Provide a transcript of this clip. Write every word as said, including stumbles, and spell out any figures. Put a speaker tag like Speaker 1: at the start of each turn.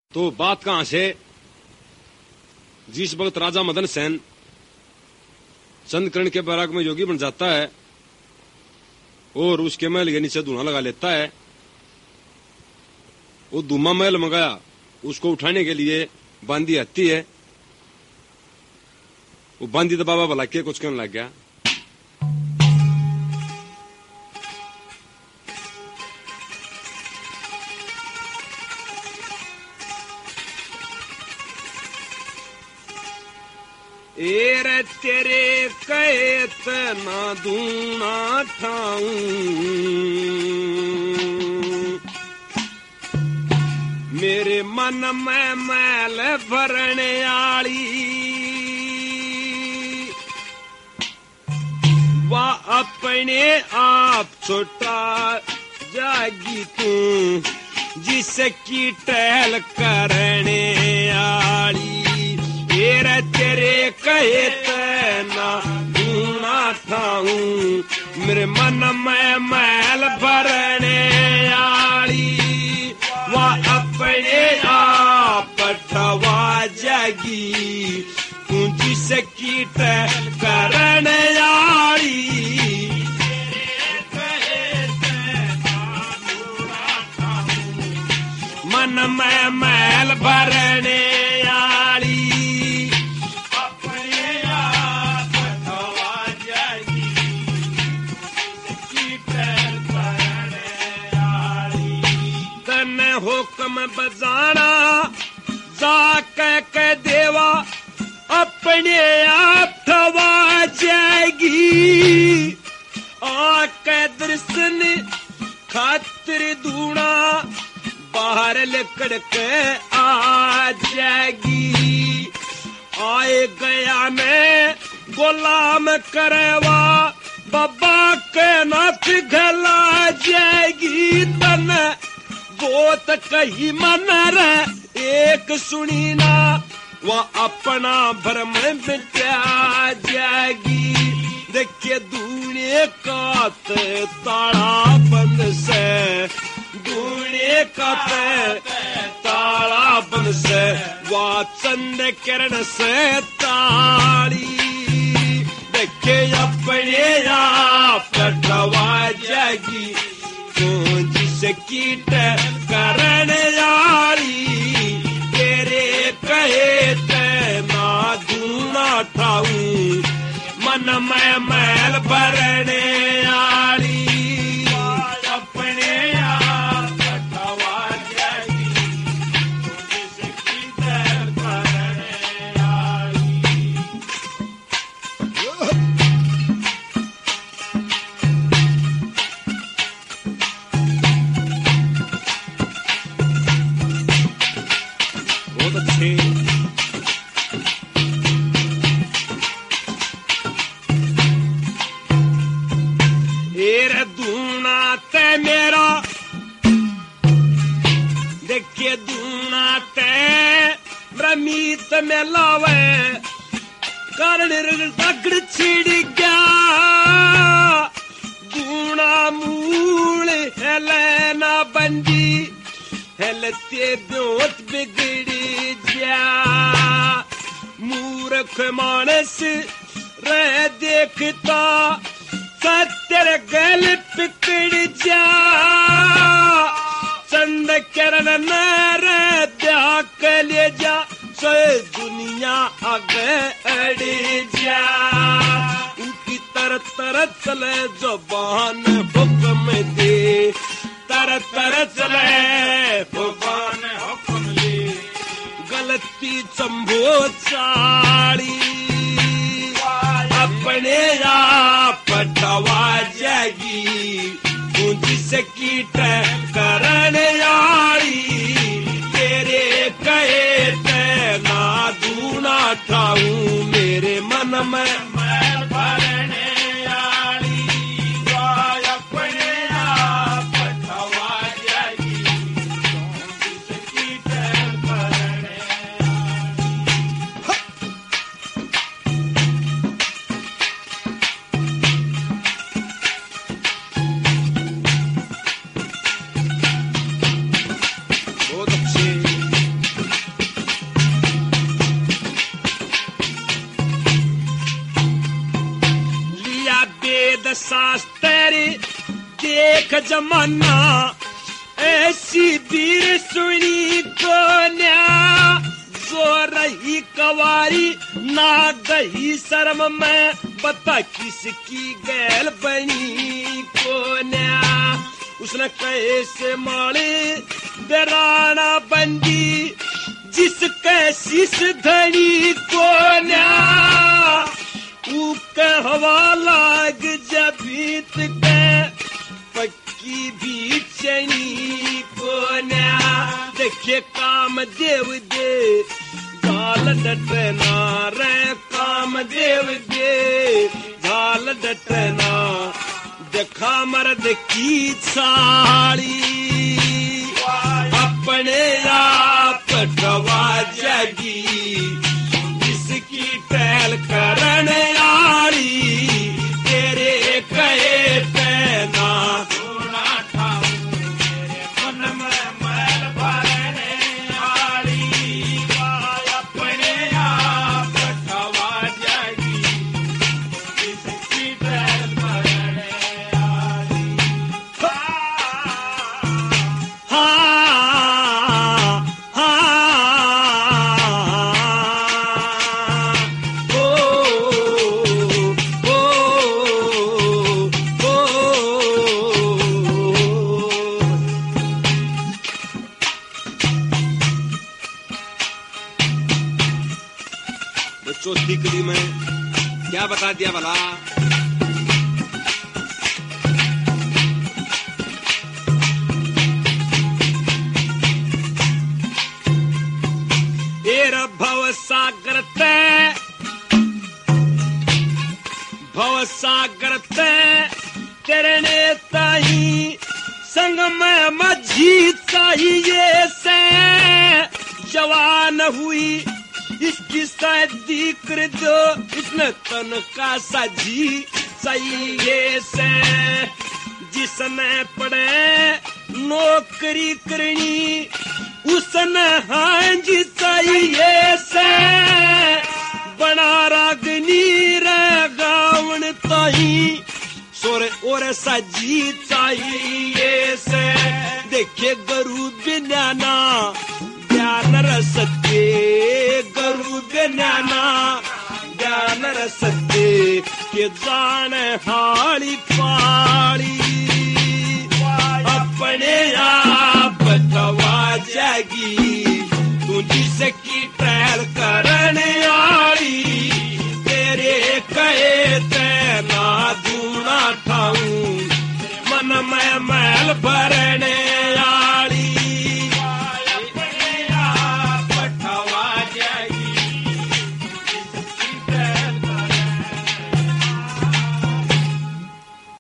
Speaker 1: तो बात कहां से, जिस वक्त राजा मदन सेन चंद्रकर्ण के बैराग में योगी बन जाता है और उसके महल के नीचे धुआं लगा लेता है, वो धुआं महल मंगाया उसको उठाने के लिए बांदी आती है। वो बांदी तो बाबा भला के कुछ कहने लग गया, एरे तेरे कहे तना दूना ठाऊं, मेरे मन में मैल भरने आली, वह अपने आप छोटा जागी तू जिसकी टहल करने आली। तेरे तेरे कहे तना दूना ठाऊं, मेरे मन में मैल भरने आली, वह अपने आप ठवा जागी तू जिसकी टहल करने आली। मन में मैल भरने आली, हुक्म बजाना जा कह के देवा अपने आप ठवा जाएगी, आके दर्शन खातिर दूना बाहर लिकड़ के आ जाएगी। आए गया में गुलाम करवा बाबा के नाथ घला जाएगी, तन गोत कही मन रे एक सुनी ना, वह अपना भ्रम मिटा जाएगी। देखिए दूने का ताला बंद से, दूने का ताला बंद से, वह चंद किरण से ताली। देखिए अपने आप ठवा जाएगी जिसकी करने आली, तेरे कहे तना दूना ठाऊं, मन में मैल भरने आली, अपने आप ठवा जाएगी जिसकी करने आली। एरे दूना ते मेरा देखिए दूना ते ब्रह्मीत में लावे कारण रगड़ छिड़ गया, दूना मूल हेले ना बंदी हेलते ब्योत बिगड़ी जा। मूर्ख मानस रह देखता सत्यर गल पिकड़ जा, चंद किरण नर त्याग ले जा, सो दुनिया आगे अड़ी जा। उनकी तर तर चले जुबान हुक्म दे, तर तर चले जुबान हुक्म दे, गलती चंबो चाली, अपने आप ठवा जाएगी तू जिसकी करने आली। तेरे कहे तना दूना ठाऊं, मेरे मन में मैल भरने आली, अपने आप ठवा जाएगी तू जिसकी करने बहुत अच्छे। शास्त्र देख जमाना ऐसी वीर सुनी को न्या जो रही कवारी ना दही शर्म में बता किसकी गैल बनी को न्या उसने कैसे माले बेराना बंदी जिसके शीश धनी को न्या ऊके हवा लाग जबीत के पक्की भी चनी को न्या देखे काम देव दे झाल डटना रे काम देव दे झाल डटना देखा मर्द की छाड़ी अपने आप गवा जगी जिसकी टहल करण आड़ी तेरे कहे पैना सोना ठाऊ तेरे मन में मैल भरने आड़ी अपने आप गवा जगी जिसकी टहल करने आड़ी चौथी कड़ी में क्या बता दिया भला तेरा भव सागर तय भव सागर तय तेरे नेता ही संग में मझी चाहिए से जवान हुई इसकी शादी कर दो इसने तन का साजी चाहिए से जिसने पढ़े नौकरी करनी उसने हांजी चाहिए से बना रागनी रे गावन ताही सोरे और साजी चाहिए से देखे गरु बिन्याना ज्ञान रसते गरु बिन्याना ज्ञान रसते के जान हाली पाली अपने आप गवा जागी तू जिसकी टहल करने आड़ी तेरे कहे तेना दूना ठाऊं मन में मैल भरे